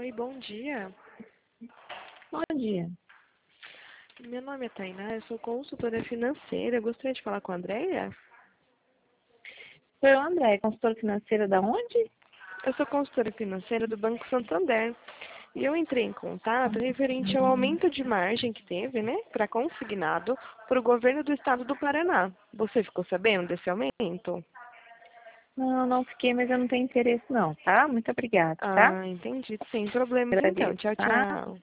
Oi, bom dia. Bom dia. Meu nome é Tainá, eu sou consultora financeira. Eu gostaria de falar com a Andréia. Sou eu, André, consultora financeira da onde? Eu sou consultora financeira do Banco Santander. E eu entrei em contato referente ao aumento de margem que teve, né, para consignado para o governo do estado do Paraná. Você ficou sabendo desse aumento? Não, não fiquei, mas eu não tenho interesse não, tá? Muito obrigada, tá? Ah, entendi. Sem problemas então. Agradeço, Tchau, tá? tchau.